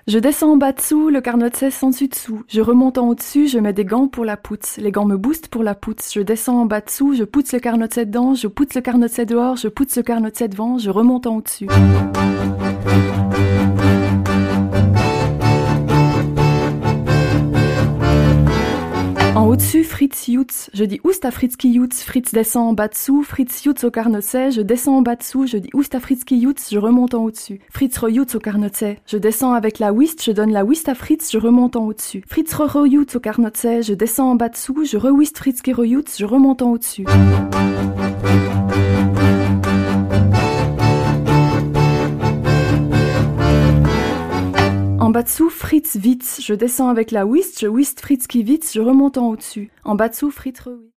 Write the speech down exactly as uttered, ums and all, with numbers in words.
Je descends en bas dessous, le carnot de seize en dessus dessous. Je remonte en haut dessus, je mets des gants pour la poutre. Les gants me boostent pour la poutre. Je descends en bas dessous, je poutre le carnot de seize dedans, je poutre le carnot de seize dehors, je poutre le carnot de seize devant, je remonte en haut dessus. En haut-dessus, Fritz Jutz. Je dis Oust à Fritz qui Jutz. Fritz descend en bas dessous. Fritz Jutz au carnotset. Je descends en bas dessous. Je dis Oust à Fritz qui Jutz. Je remonte en haut-dessus. Fritz Rejutz au carnotset. Je descends avec la whist. Je donne la whist à Fritz. Je remonte en haut-dessus. Fritz Rejutz au carnotset. Je descends en bas dessous. Je re-whist Fritz qui Rejutz. Je remonte en haut-dessus. En bas dessous, Fritz Witz. Je descends avec la whist, je whist Fritz qui Witz, je remonte en haut dessus. En bas dessous, Fritz re